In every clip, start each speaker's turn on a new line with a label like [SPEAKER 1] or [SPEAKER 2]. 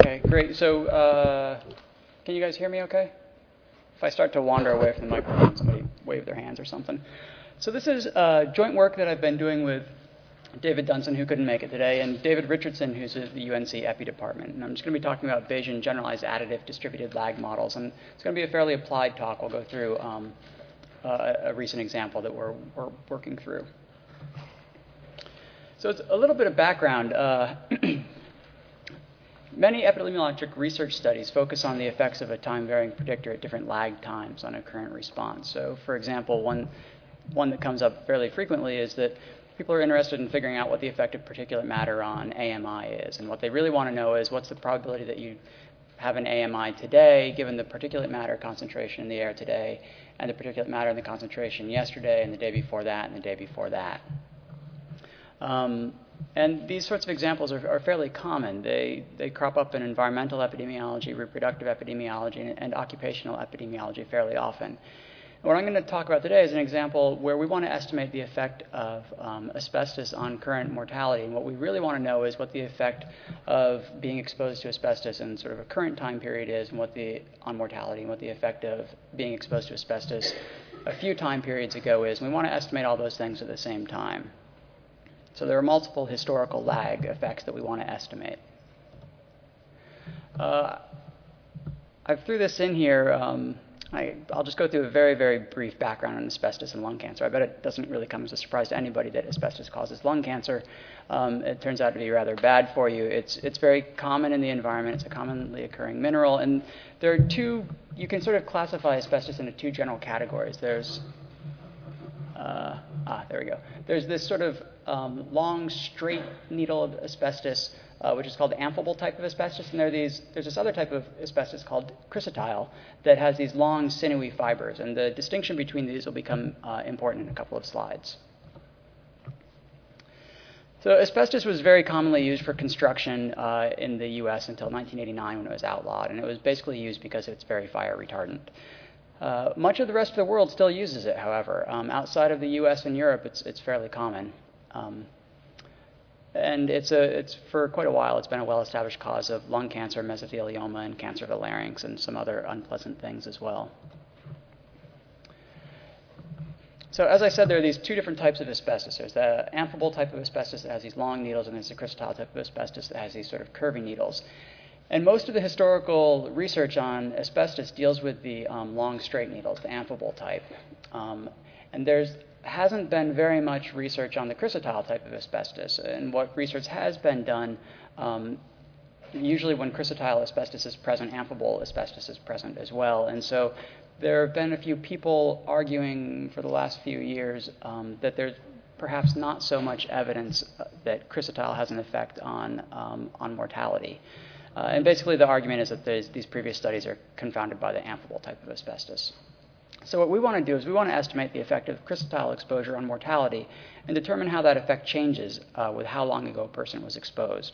[SPEAKER 1] Okay, great. So can you guys hear me okay? If I start to wander away from the microphone, somebody wave their hands or something. So this is joint work that I've been doing with David Dunson, who couldn't make it today, and David Richardson, who's at the UNC Epi department. And I'm just going to be talking about Bayesian generalized additive distributed lag models. And it's going to be a fairly applied talk. We'll go through a recent example that we're working through. So it's a little bit of background. Many epidemiologic research studies focus on the effects of a time-varying predictor at different lag times on a current response. So, for example, one that comes up fairly frequently is that people are interested in figuring out what the effect of particulate matter on AMI is. And what they really want to know is what's the probability that you have an AMI today, given the particulate matter concentration in the air today, and the particulate matter in the concentration yesterday, and the day before that, and the day before that. And these sorts of examples are fairly common. They crop up in environmental epidemiology, reproductive epidemiology, and occupational epidemiology fairly often. What I'm going to talk about today is an example where we want to estimate the effect of asbestos on current mortality. And what we really want to know is what the effect of being exposed to asbestos in sort of a current time period is, and on mortality, and what the effect of being exposed to asbestos a few time periods ago is. And we want to estimate all those things at the same time. So there are multiple historical lag effects that we want to estimate. I threw this in here. I'll just go through a very, very brief background on asbestos and lung cancer. I bet it doesn't really come as a surprise to anybody that asbestos causes lung cancer. It turns out to be rather bad for you. It's very common in the environment. It's a commonly occurring mineral. And there are you can sort of classify asbestos into two general categories. There we go. There's this sort of long, straight needle of asbestos, which is called the amphibole type of asbestos. And there's this other type of asbestos called chrysotile that has these long, sinewy fibers. And the distinction between these will become important in a couple of slides. So asbestos was very commonly used for construction in the U.S. until 1989 when it was outlawed. And it was basically used because it's very fire retardant. Much of the rest of the world still uses it, however. Outside of the U.S. and Europe, it's fairly common. And it's for quite a while, it's been a well-established cause of lung cancer, mesothelioma, and cancer of the larynx, and some other unpleasant things as well. So as I said, there are these two different types of asbestos. There's the amphibole type of asbestos that has these long needles, and there's the chrysotile type of asbestos that has these sort of curvy needles. And most of the historical research on asbestos deals with the long, straight needles, the amphibole type. And there hasn't been very much research on the chrysotile type of asbestos. And what research has been done, usually when chrysotile asbestos is present, amphibole asbestos is present as well. And so there have been a few people arguing for the last few years that there's perhaps not so much evidence that chrysotile has an effect on mortality. And basically the argument is that these previous studies are confounded by the amphibole type of asbestos. So what we want to do is we want to estimate the effect of chrysotile exposure on mortality and determine how that effect changes with how long ago a person was exposed.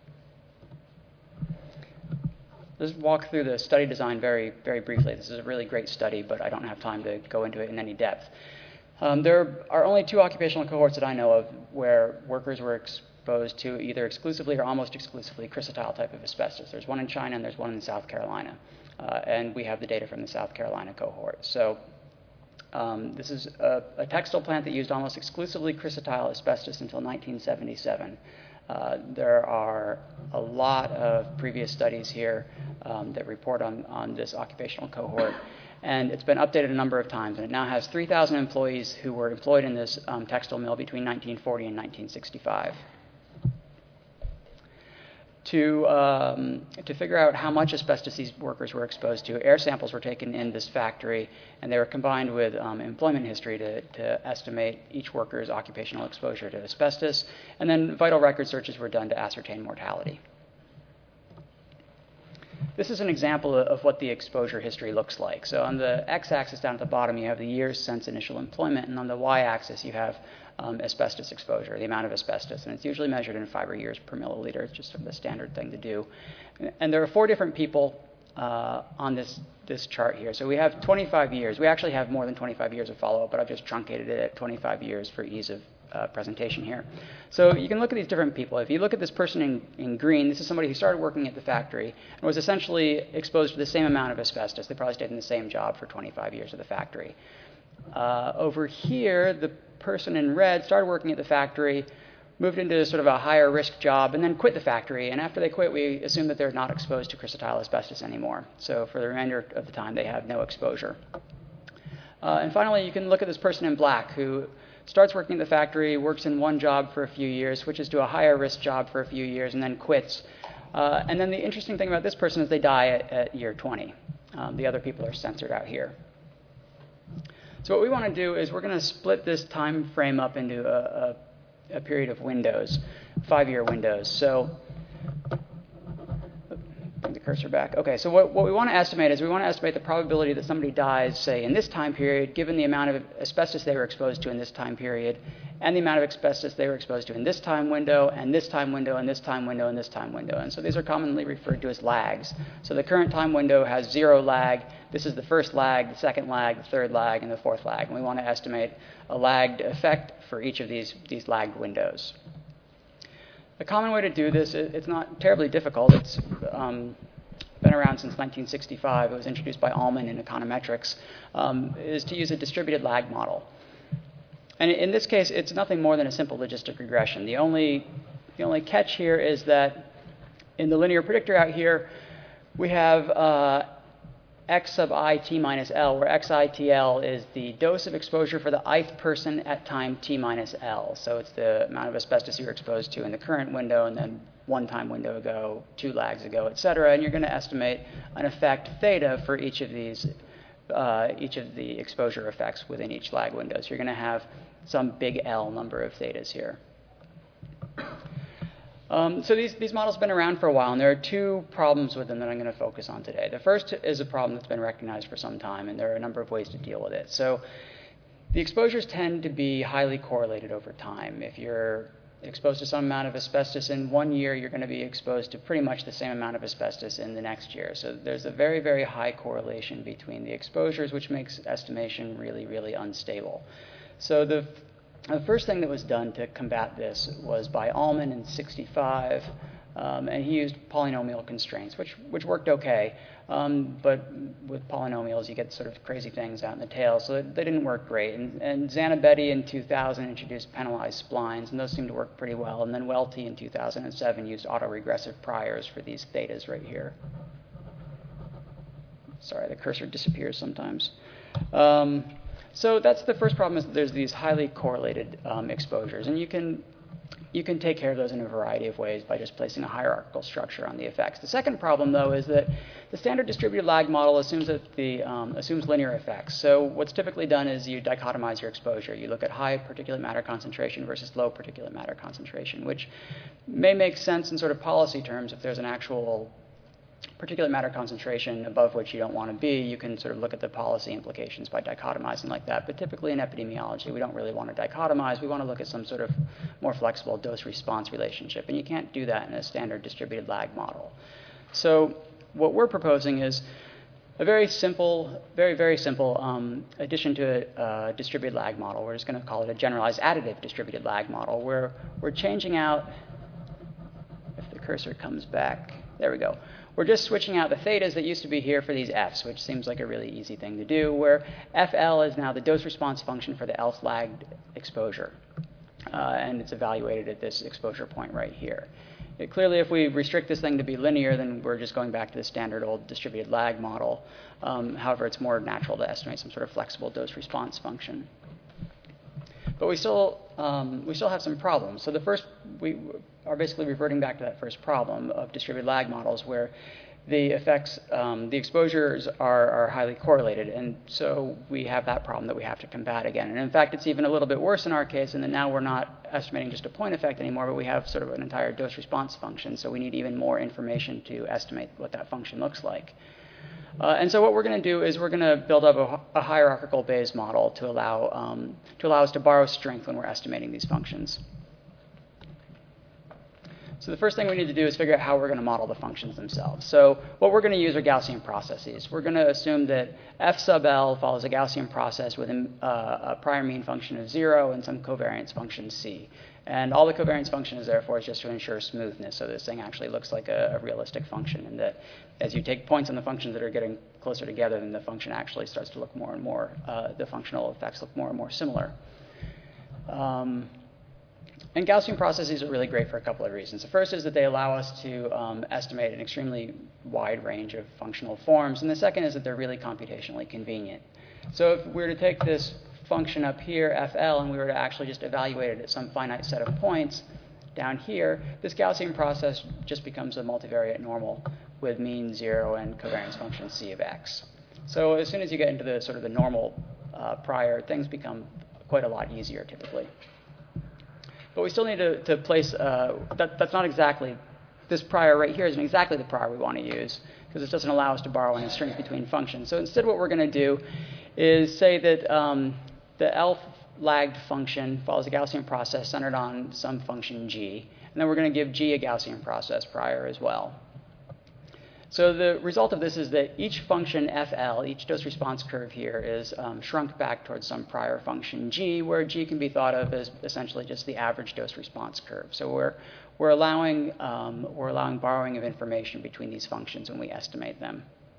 [SPEAKER 1] Let's walk through the study design very, very briefly. This is a really great study, but I don't have time to go into it in any depth. There are only two occupational cohorts that I know of where workers were exposed to either exclusively or almost exclusively chrysotile type of asbestos. There's one in China and there's one in South Carolina. And we have the data from the South Carolina cohort. So this is a textile plant that used almost exclusively chrysotile asbestos until 1977. There are a lot of previous studies here that report on this occupational cohort. And it's been updated a number of times. And it now has 3,000 employees who were employed in this textile mill between 1940 and 1965. To figure out how much asbestos these workers were exposed to, air samples were taken in this factory, and they were combined with employment history to estimate each worker's occupational exposure to asbestos, and then vital record searches were done to ascertain mortality. This is an example of what the exposure history looks like. So on the x-axis down at the bottom, you have the years since initial employment, and on the y-axis, you have asbestos exposure, the amount of asbestos, and it's usually measured in fiber years per milliliter. It's just sort of the standard thing to do. And there are 4 different people on this chart here. So we have 25 years. We actually have more than 25 years of follow-up, but I've just truncated it at 25 years for ease of presentation here. So you can look at these different people. If you look at this person in green, this is somebody who started working at the factory and was essentially exposed to the same amount of asbestos. They probably stayed in the same job for 25 years at the factory. Over here, the person in red started working at the factory, moved into sort of a higher risk job, and then quit the factory. And after they quit, we assume that they're not exposed to chrysotile asbestos anymore. So for the remainder of the time, they have no exposure. And finally, you can look at this person in black who starts working at the factory, works in one job for a few years, switches to a higher risk job for a few years, and then quits. And then the interesting thing about this person is they die at year 20. The other people are censored out here. So what we want to do is we're going to split this time frame up into a period of windows, 5-year windows. So bring the cursor back. Okay, so what we want to estimate is we want to estimate the probability that somebody dies, say, in this time period, given the amount of asbestos they were exposed to in this time period, and the amount of asbestos they were exposed to in this time window, and this time window, and this time window, and this time window. And so these are commonly referred to as lags. So the current time window has 0 lag. This is the first lag, the second lag, the third lag, and the fourth lag. And we want to estimate a lagged effect for each of these lagged windows. A common way to do this, it's not terribly difficult. It's been around since 1965. It was introduced by Ullman in econometrics, is to use a distributed lag model. And in this case, it's nothing more than a simple logistic regression. The only catch here is that in the linear predictor out here, we have x sub I t minus L, where xi/tl is the dose of exposure for the ith person at time t minus L. So it's the amount of asbestos you're exposed to in the current window, and then 1 time window ago, 2 lags ago, et cetera. And you're going to estimate an effect theta for each of these, each of the exposure effects within each lag window. So you're going to have some big L number of thetas here. So these models have been around for a while, and there are 2 problems with them that I'm going to focus on today. The first is a problem that's been recognized for some time, and there are a number of ways to deal with it. So the exposures tend to be highly correlated over time. If you're exposed to some amount of asbestos in 1 year, you're going to be exposed to pretty much the same amount of asbestos in the next year. So there's a very, very high correlation between the exposures, which makes estimation really, really unstable. So the first thing that was done to combat this was by Ullman in '65, and he used polynomial constraints, which worked okay. But with polynomials, you get sort of crazy things out in the tail, so they didn't work great. And Zanabetti in 2000 introduced penalized splines, and those seemed to work pretty well. And then Welty in 2007 used autoregressive priors for these thetas right here. Sorry, the cursor disappears sometimes. So that's the first problem, is that there's these highly correlated exposures, and you can take care of those in a variety of ways by just placing a hierarchical structure on the effects. The second problem, though, is that the standard distributed lag model assumes linear effects. So what's typically done is you dichotomize your exposure. You look at high particulate matter concentration versus low particulate matter concentration, which may make sense in sort of policy terms. If there's an actual particulate matter concentration above which you don't want to be, you can sort of look at the policy implications by dichotomizing like that. But typically in epidemiology, we don't really want to dichotomize. We want to look at some sort of more flexible dose-response relationship, and you can't do that in a standard distributed lag model. So what we're proposing is a very simple, very simple addition to a distributed lag model. We're just going to call it a generalized additive distributed lag model, where we're changing out, if the cursor comes back, there we go. We're just switching out the thetas that used to be here for these f's, which seems like a really easy thing to do, where FL is now the dose-response function for the else lagged exposure. And it's evaluated at this exposure point right here. Clearly, if we restrict this thing to be linear, then we're just going back to the standard old distributed lag model. However, it's more natural to estimate some sort of flexible dose-response function. But we still have some problems. So the first, we are basically reverting back to that first problem of distributed lag models, where the effects, the exposures are highly correlated. And so we have that problem that we have to combat again. And in fact, it's even a little bit worse in our case, in that now we're not estimating just a point effect anymore, but we have sort of an entire dose-response function. So we need even more information to estimate what that function looks like. And so what we're going to do is we're going to build up a hierarchical Bayes model to allow us to borrow strength when we're estimating these functions. So the first thing we need to do is figure out how we're going to model the functions themselves. So what we're going to use are Gaussian processes. We're going to assume that f sub L follows a Gaussian process with a prior mean function of 0 and some covariance function c. And all the covariance function is there for is just to ensure smoothness, so this thing actually looks like a realistic function, and that as you take points on the functions that are getting closer together, then the function actually starts to look more and more, the functional effects look more and more similar. And Gaussian processes are really great for a couple of reasons. The first is that they allow us to estimate an extremely wide range of functional forms, and the second is that they're really computationally convenient. So if we were to take this function up here, FL, and we were to actually just evaluate it at some finite set of points down here, this Gaussian process just becomes a multivariate normal with mean 0 and covariance function c of x. So as soon as you get into the sort of the normal prior, things become quite a lot easier typically. But we still need to place, that's not exactly, this prior right here isn't exactly the prior we want to use, because it doesn't allow us to borrow any strings between functions. So instead what we're going to do is say that the L lagged function follows a Gaussian process centered on some function g, and then we're going to give g a Gaussian process prior as well. So the result of this is that each function fl, each dose response curve here, is shrunk back towards some prior function g, where g can be thought of as essentially just the average dose response curve. So we're allowing borrowing of information between these functions when we estimate them.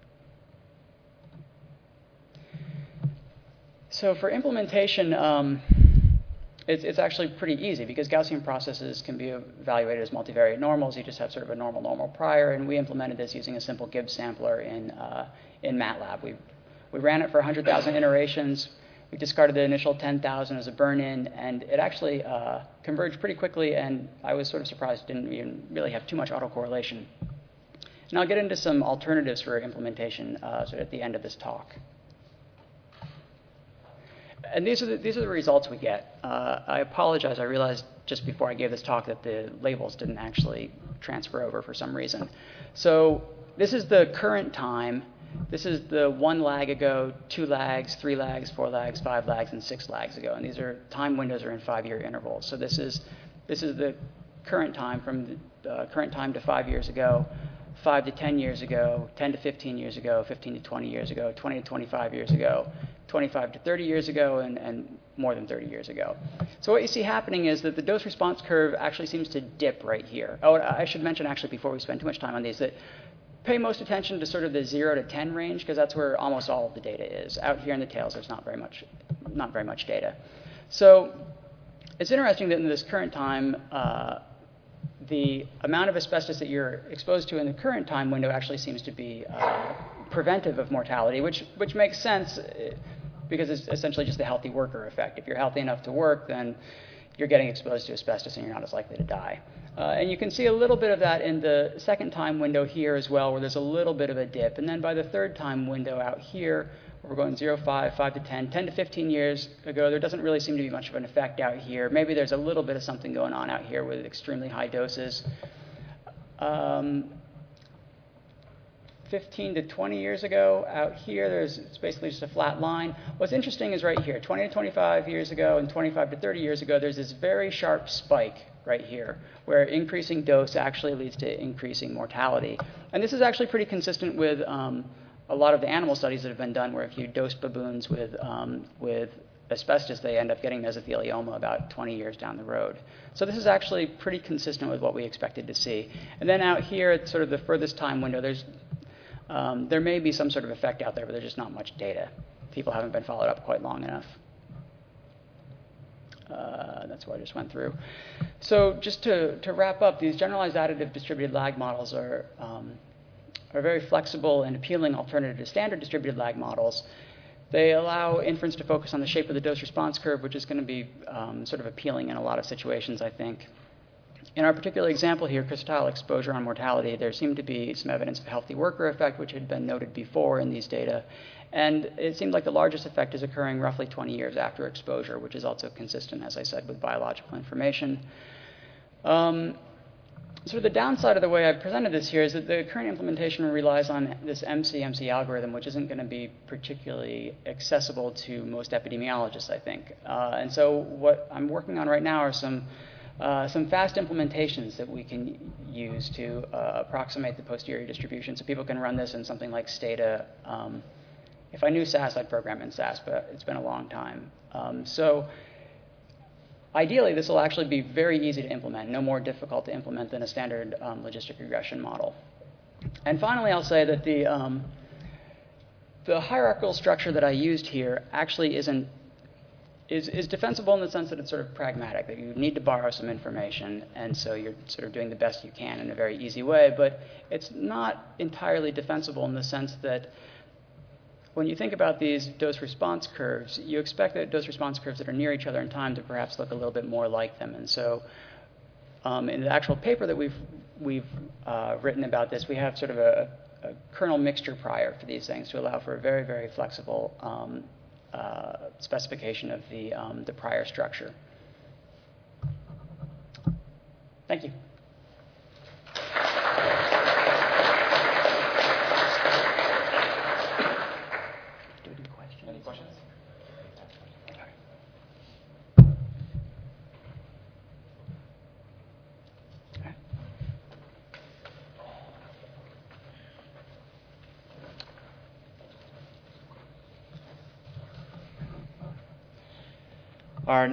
[SPEAKER 1] So for implementation, it's actually pretty easy because Gaussian processes can be evaluated as multivariate normals. You just have sort of a normal prior, and we implemented this using a simple Gibbs sampler in MATLAB. We ran it for 100,000 iterations. We discarded the initial 10,000 as a burn-in, and it actually converged pretty quickly, and I was sort of surprised it didn't even really have too much autocorrelation. And I'll get into some alternatives for implementation sort of at the end of this talk. And these are the results we get. I apologize. I realized just before I gave this talk that the labels didn't actually transfer over for some reason. So this is the current time. This is the 1 lag ago, 2 lags, 3 lags, 4 lags, 5 lags, and 6 lags ago. And these are time windows are in 5-year intervals. So this is the current time from the current time to 5 years ago, 5 to 10 years ago, 10 to 15 years ago, 15 to 20 years ago, 20 to 25 years ago, 25 to 30 years ago, and more than 30 years ago. So what you see happening is that the dose response curve actually seems to dip right here. Oh, I should mention actually before we spend too much time on these that pay most attention to sort of the 0 to 10 range, because that's where almost all of the data is. Out here in the tails, there's not very much data. So it's interesting that in this current time, the amount of asbestos that you're exposed to in the current time window actually seems to be preventive of mortality, which makes sense because it's essentially just the healthy worker effect. If you're healthy enough to work, then you're getting exposed to asbestos and you're not as likely to die. And you can see a little bit of that in the second time window here as well, where there's a little bit of a dip. And then by the third time window out here, where we're going 0, 5, 5 to 10, 10 to 15 years ago, there doesn't really seem to be much of an effect out here. Maybe there's a little bit of something going on out here with extremely high doses. 15 to 20 years ago out here, it's basically just a flat line. What's interesting is right here, 20 to 25 years ago and 25 to 30 years ago, there's this very sharp spike right here, where increasing dose actually leads to increasing mortality. And this is actually pretty consistent with a lot of the animal studies that have been done, where if you dose baboons with asbestos, they end up getting mesothelioma about 20 years down the road. So this is actually pretty consistent with what we expected to see. And then out here, at sort of the furthest time window, there may be some sort of effect out there, but there's just not much data. People haven't been followed up quite long enough. That's what I just went through. So just to wrap up, these generalized additive distributed lag models are very flexible and appealing alternative to standard distributed lag models. They allow inference to focus on the shape of the dose response curve, which is going to be sort of appealing in a lot of situations, I think. In our particular example here, crystatile exposure on mortality, there seemed to be some evidence of healthy worker effect, which had been noted before in these data. And it seemed like the largest effect is occurring roughly 20 years after exposure, which is also consistent, as I said, with biological information. So the downside of the way I presented this here is that the current implementation relies on this MC algorithm, which isn't going to be particularly accessible to most epidemiologists, I think. And so what I'm working on right now are some some fast implementations that we can use to approximate the posterior distribution. So people can run this in something like Stata. If I knew SAS, I'd program in SAS, but it's been a long time. So ideally, this will actually be very easy to implement, no more difficult to implement than a standard logistic regression model. And finally, I'll say that the hierarchical structure that I used here actually is defensible in the sense that it's sort of pragmatic, that you need to borrow some information, and so you're sort of doing the best you can in a very easy way. But it's not entirely defensible in the sense that when you think about these dose-response curves, you expect that dose-response curves that are near each other in time to perhaps look a little bit more like them. And so in the actual paper that we've written about this, we have sort of a kernel mixture prior for these things to allow for a very, very flexible specification of the prior structure. Thank you.
[SPEAKER 2] Any questions? Our